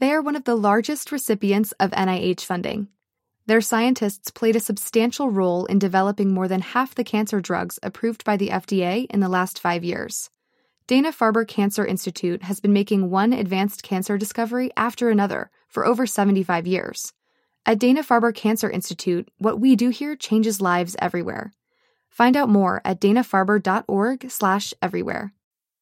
They are one of the largest recipients of NIH funding. Their scientists played a substantial role in developing more than half the cancer drugs approved by the FDA in the last 5 years. Dana-Farber Cancer Institute has been making one advanced cancer discovery after another for over 75 years. At Dana-Farber Cancer Institute, what we do here changes lives everywhere. Find out more at danafarber.org/everywhere.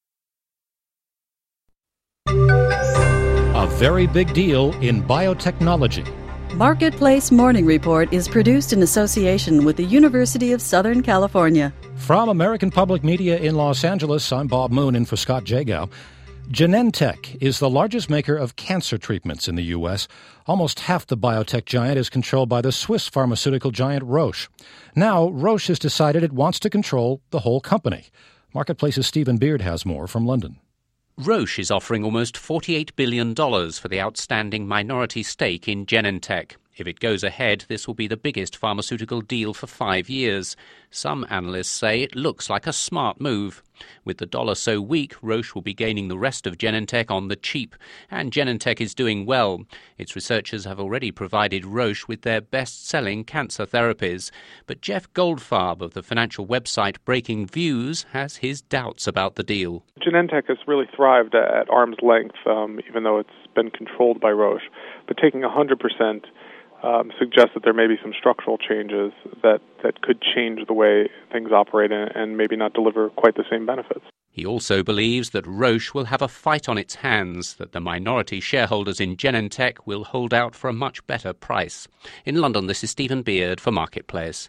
A very big deal in biotechnology. Marketplace Morning Report is produced in association with the University of Southern California. From American Public Media in Los Angeles, I'm Bob Moon in for Scott Jagow. Genentech is the largest maker of cancer treatments in the U.S. Almost half the biotech giant is controlled by the Swiss pharmaceutical giant Roche. Now, Roche has decided it wants to control the whole company. Marketplace's Stephen Beard has more from London. Roche is offering almost $48 billion for the outstanding minority stake in Genentech. If it goes ahead, this will be the biggest pharmaceutical deal for 5 years. Some analysts say it looks like a smart move. With the dollar so weak, Roche will be gaining the rest of Genentech on the cheap. And Genentech is doing well. Its researchers have already provided Roche with their best-selling cancer therapies. But Jeff Goldfarb of the financial website Breaking Views has his doubts about the deal. Genentech has really thrived at arm's length, even though it's been controlled by Roche. But taking 100% suggests that there may be some structural changes that could change the way things operate and maybe not deliver quite the same benefits. He also believes that Roche will have a fight on its hands, that the minority shareholders in Genentech will hold out for a much better price. In London, this is Stephen Beard for Marketplace.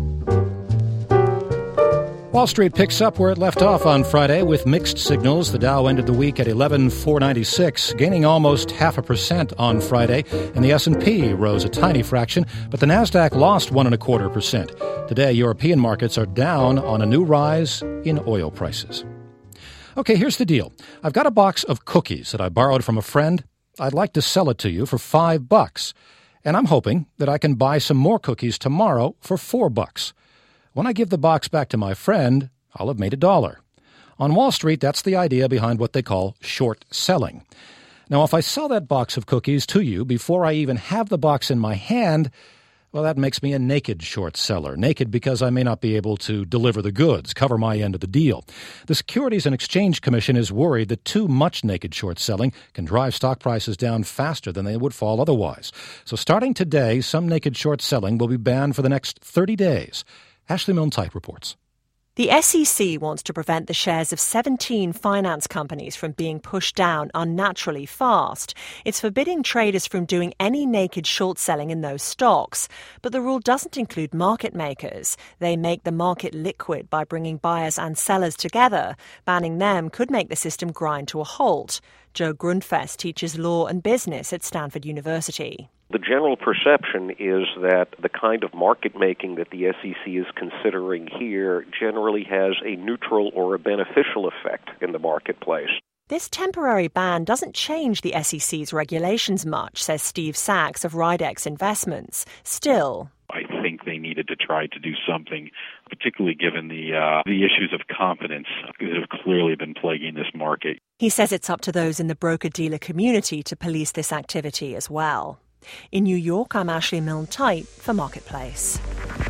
Wall Street picks up where it left off on Friday with mixed signals. The Dow ended the week at 11,496, gaining almost 0.5% on Friday, and the S&P rose a tiny fraction, but the Nasdaq lost 1.25%. Today, European markets are down on a new rise in oil prices. Okay, here's the deal. I've got a box of cookies that I borrowed from a friend. I'd like to sell it to you for $5, and I'm hoping that I can buy some more cookies tomorrow for $4. When I give the box back to my friend, I'll have made $1. On Wall Street, that's the idea behind what they call short selling. Now, if I sell that box of cookies to you before I even have the box in my hand, well, that makes me a naked short seller. Naked because I may not be able to deliver the goods, cover my end of the deal. The Securities and Exchange Commission is worried that too much naked short selling can drive stock prices down faster than they would fall otherwise. So starting today, some naked short selling will be banned for the next 30 days. Ashley Milne-Type reports. The SEC wants to prevent the shares of 17 finance companies from being pushed down unnaturally fast. It's forbidding traders from doing any naked short selling in those stocks. But the rule doesn't include market makers. They make the market liquid by bringing buyers and sellers together. Banning them could make the system grind to a halt. Joe Grundfest teaches law and business at Stanford University. The general perception is that the kind of market making that the SEC is considering here generally has a neutral or a beneficial effect in the marketplace. This temporary ban doesn't change the SEC's regulations much, says Steve Sachs of Ridex Investments. Still, I think they needed to try to do something, particularly given the issues of confidence that have clearly been plaguing this market. He says it's up to those in the broker-dealer community to police this activity as well. In New York, I'm Ashley Milne-Type for Marketplace.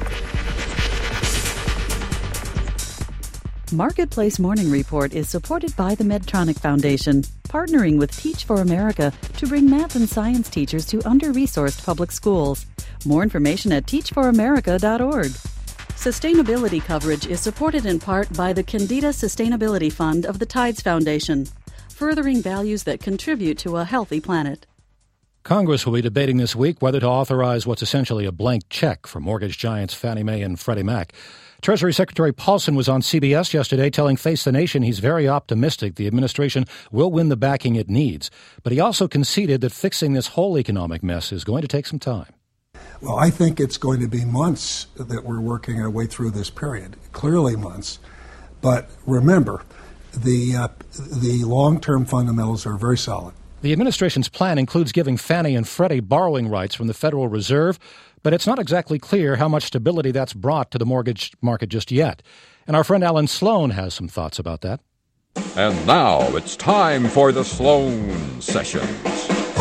Marketplace Morning Report is supported by the Medtronic Foundation, partnering with Teach for America to bring math and science teachers to under-resourced public schools. More information at teachforamerica.org. Sustainability coverage is supported in part by the Candida Sustainability Fund of the Tides Foundation, furthering values that contribute to a healthy planet. Congress will be debating this week whether to authorize what's essentially a blank check for mortgage giants Fannie Mae and Freddie Mac. Treasury Secretary Paulson was on CBS yesterday telling Face the Nation he's very optimistic the administration will win the backing it needs. But he also conceded that fixing this whole economic mess is going to take some time. Well, I think it's going to be months that we're working our way through this period, clearly months. But remember, the long-term fundamentals are very solid. The administration's plan includes giving Fannie and Freddie borrowing rights from the Federal Reserve, but it's not exactly clear how much stability that's brought to the mortgage market just yet. And our friend Alan Sloan has some thoughts about that. And now it's time for the Sloan Sessions.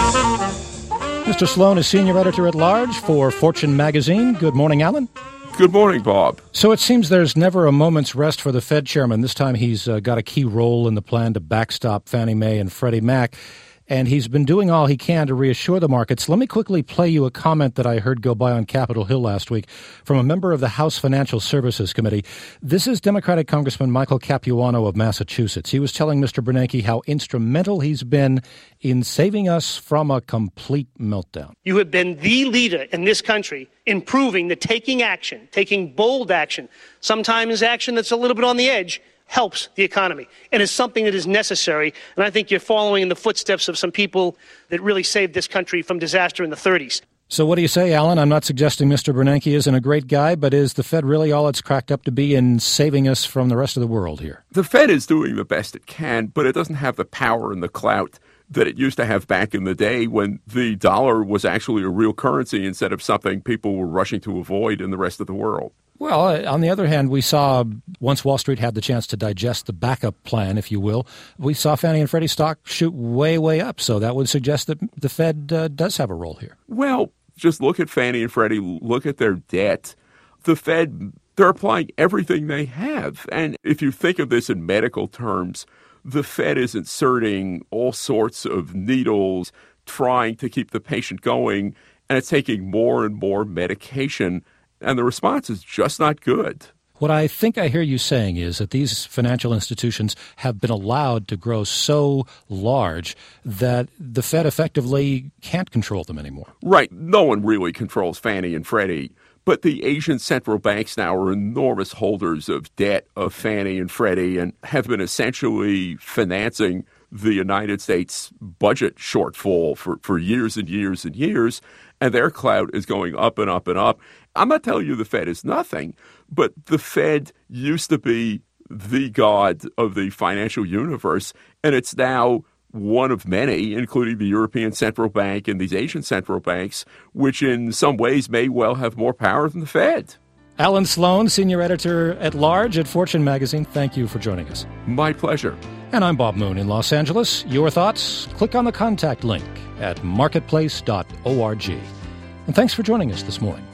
Mr. Sloan is senior editor-at-large for Fortune magazine. Good morning, Alan. Good morning, Bob. So it seems there's never a moment's rest for the Fed chairman. This time he's got a key role in the plan to backstop Fannie Mae and Freddie Mac, and he's been doing all he can to reassure the markets. Let me quickly play you a comment that I heard go by on Capitol Hill last week from a member of the House Financial Services Committee. This is Democratic Congressman Michael Capuano of Massachusetts. He was telling Mr. Bernanke how instrumental he's been in saving us from a complete meltdown. You have been the leader in this country in proving that taking action, taking bold action, sometimes action that's a little bit on the edge, helps the economy and is something that is necessary. And I think you're following in the footsteps of some people that really saved this country from disaster in the 30s. So what do you say, Alan? I'm not suggesting Mr. Bernanke isn't a great guy, but is the Fed really all it's cracked up to be in saving us from the rest of the world here? The Fed is doing the best it can, but it doesn't have the power and the clout that it used to have back in the day when the dollar was actually a real currency instead of something people were rushing to avoid in the rest of the world. Well, on the other hand, we saw, once Wall Street had the chance to digest the backup plan, if you will, we saw Fannie and Freddie stock shoot way, way up. So that would suggest that the Fed does have a role here. Well, just look at Fannie and Freddie, look at their debt. The Fed, they're applying everything they have. And if you think of this in medical terms, the Fed is inserting all sorts of needles, trying to keep the patient going, and it's taking more and more medication. And the response is just not good. What I think I hear you saying is that these financial institutions have been allowed to grow so large that the Fed effectively can't control them anymore. Right. No one really controls Fannie and Freddie. But the Asian central banks now are enormous holders of debt of Fannie and Freddie and have been essentially financing the United States budget shortfall for years and years and years. And their clout is going up and up and up. I'm not telling you the Fed is nothing, but the Fed used to be the god of the financial universe, and it's now one of many, including the European Central Bank and these Asian central banks, which in some ways may well have more power than the Fed. Alan Sloan, senior editor-at-large at Fortune magazine, thank you for joining us. My pleasure. And I'm Bob Moon in Los Angeles. Your thoughts? Click on the contact link at marketplace.org. And thanks for joining us this morning.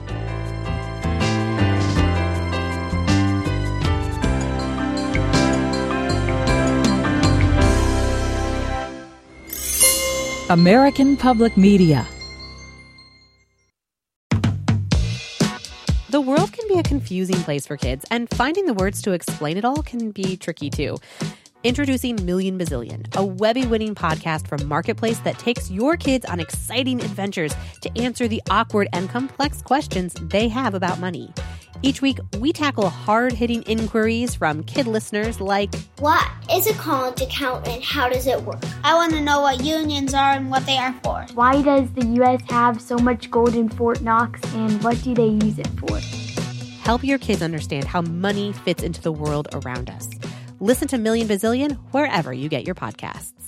American Public Media. The world can be a confusing place for kids, and finding the words to explain it all can be tricky too. Introducing Million Bazillion, a Webby-winning podcast from Marketplace that takes your kids on exciting adventures to answer the awkward and complex questions they have about money. Each week, we tackle hard-hitting inquiries from kid listeners like, what is a college account and how does it work? I want to know what unions are and what they are for. Why does the U.S. have so much gold in Fort Knox and what do they use it for? Help your kids understand how money fits into the world around us. Listen to Million Bazillion wherever you get your podcasts.